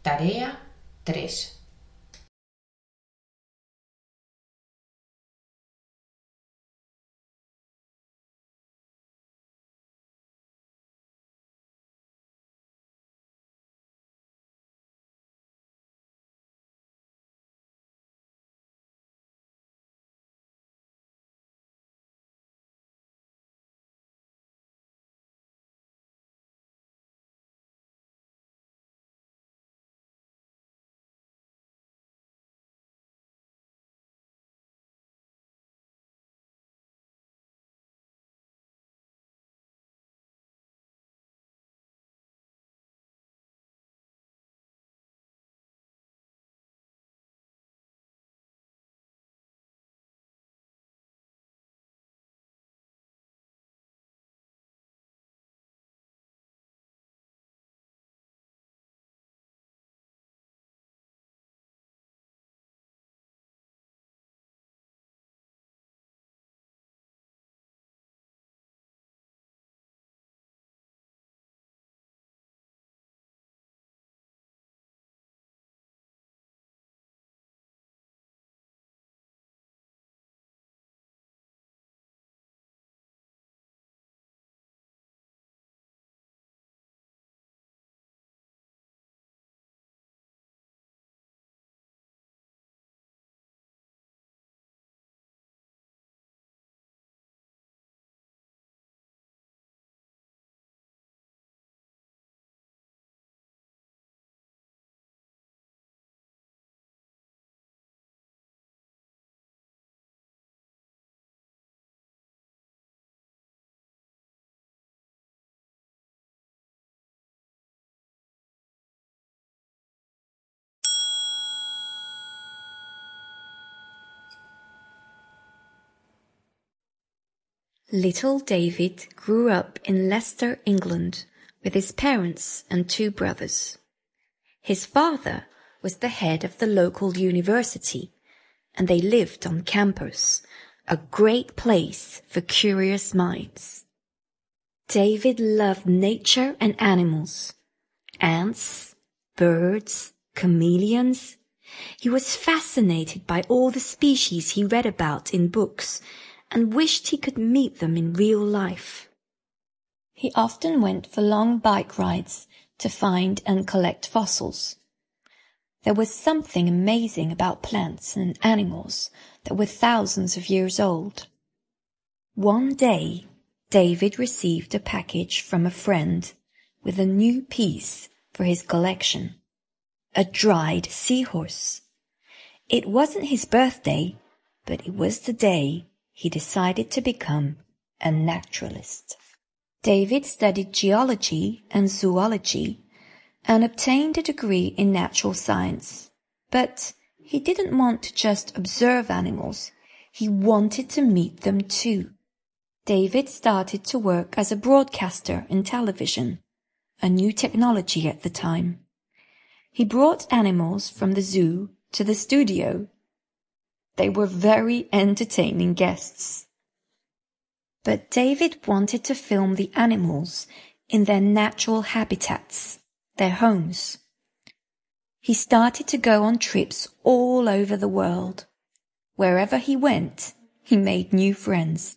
Tarea 3. Little David grew up in Leicester, England, with his parents and 2 brothers. His father was the head of the local university, and they lived on campus, a great place for curious minds. David loved nature and animals, ants, birds, chameleons. He was fascinated by all the species he read about in books and wished he could meet them in real life. He often went for long bike rides to find and collect fossils. There was something amazing about plants and animals that were thousands of years old. One day, David received a package from a friend with a new piece for his collection, a dried seahorse. It wasn't his birthday, but it was the day he decided to become a naturalist. David studied geology and zoology and obtained a degree in natural science. But he didn't want to just observe animals. He wanted to meet them too. David started to work as a broadcaster in television, a new technology at the time. He brought animals from the zoo to the studio. They were very entertaining guests. But David wanted to film the animals in their natural habitats, their homes. He started to go on trips all over the world. Wherever he went, he made new friends.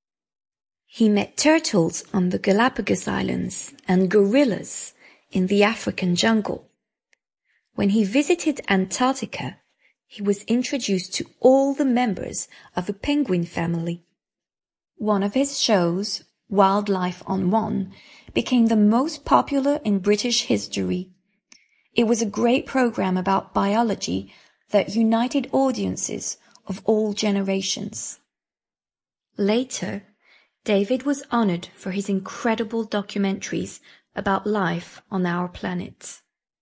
He met turtles on the Galapagos Islands and gorillas in the African jungle. When he visited Antarctica, he was introduced to all the members of a penguin family. One of his shows, Wildlife on One, became the most popular in British history. It was a great program about biology that united audiences of all generations. Later, David was honored for his incredible documentaries about life on our planet.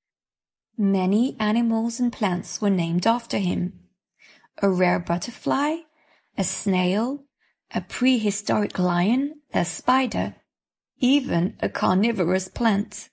Many animals and plants were named after him. A rare butterfly, a snail, a prehistoric lion, a spider, even a carnivorous plant.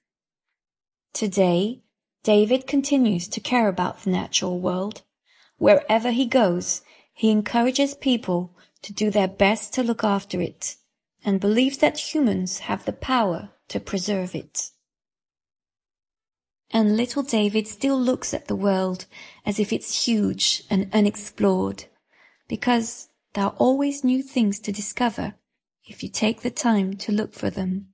Today, David continues to care about the natural world. Wherever he goes, he encourages people to do their best to look after it and believes that humans have the power to preserve it. And little David still looks at the world as if it's huge and unexplored, because there are always new things to discover if you take the time to look for them.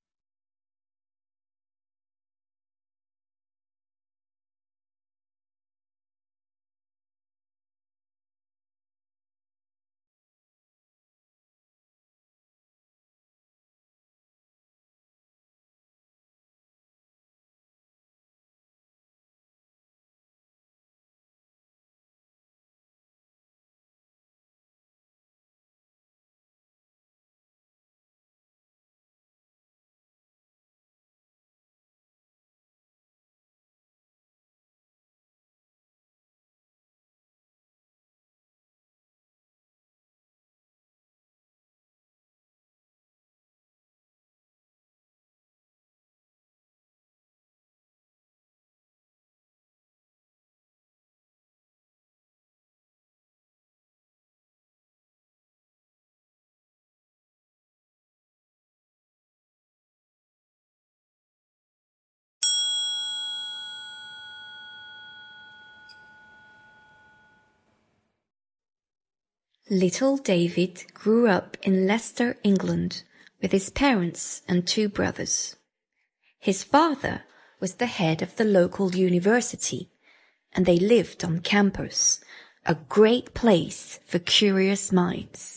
Little David grew up in Leicester, England, with his parents and two brothers. His father was the head of the local university, and they lived on campus, a great place for curious minds.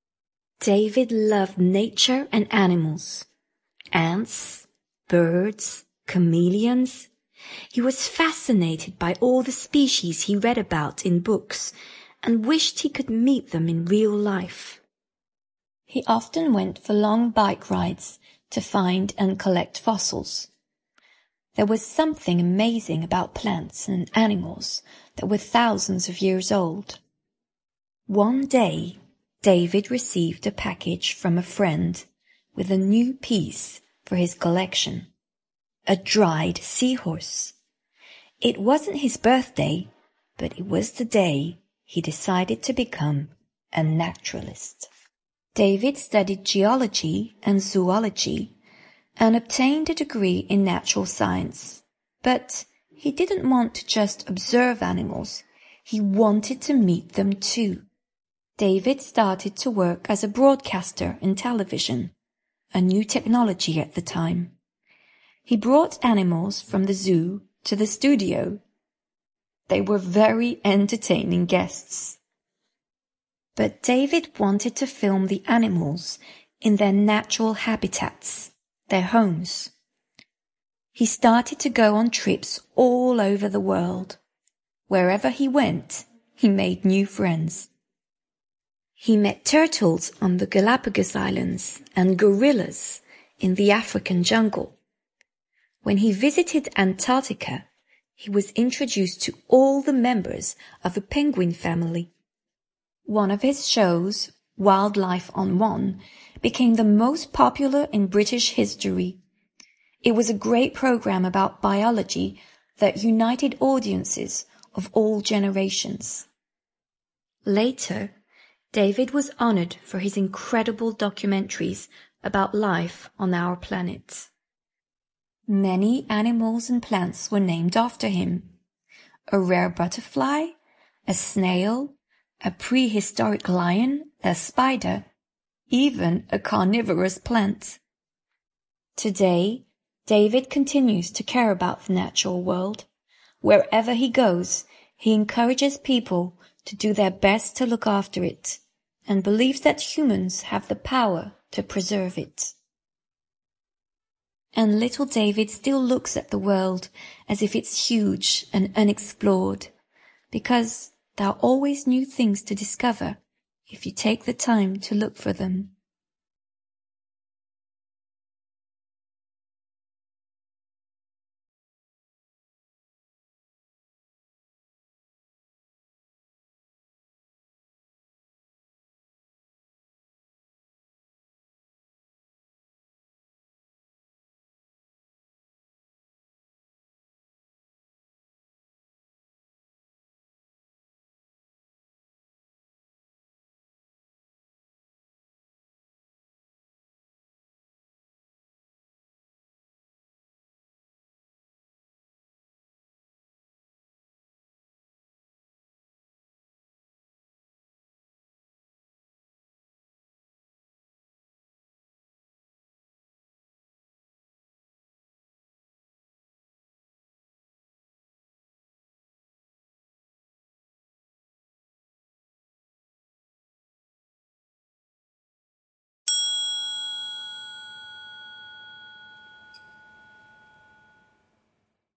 David loved nature and animals, ants, birds, chameleons. He was fascinated by all the species he read about in books and wished he could meet them in real life. He often went for long bike rides to find and collect fossils. There was something amazing about plants and animals that were thousands of years old. One day, David received a package from a friend with a new piece for his collection, a dried seahorse. It wasn't his birthday, but it was the day he decided to become a naturalist. David studied geology and zoology and obtained a degree in natural science. But he didn't want to just observe animals. He wanted to meet them too. David started to work as a broadcaster in television, a new technology at the time. He brought animals from the zoo to the studio. They were very entertaining guests. But David wanted to film the animals in their natural habitats, their homes. He started to go on trips all over the world. Wherever he went, he made new friends. He met turtles on the Galapagos Islands and gorillas in the African jungle. When he visited Antarctica, he was introduced to all the members of a penguin family. One of his shows, Wildlife on One, became the most popular in British history. It was a great program about biology that united audiences of all generations. Later, David was honored for his incredible documentaries about life on our planet. Many animals and plants were named after him. A rare butterfly, a snail, a prehistoric lion, a spider, even a carnivorous plant. Today, David continues to care about the natural world. Wherever he goes, he encourages people to do their best to look after it, and believes that humans have the power to preserve it. And little David still looks at the world as if it's huge and unexplored, because there are always new things to discover if you take the time to look for them.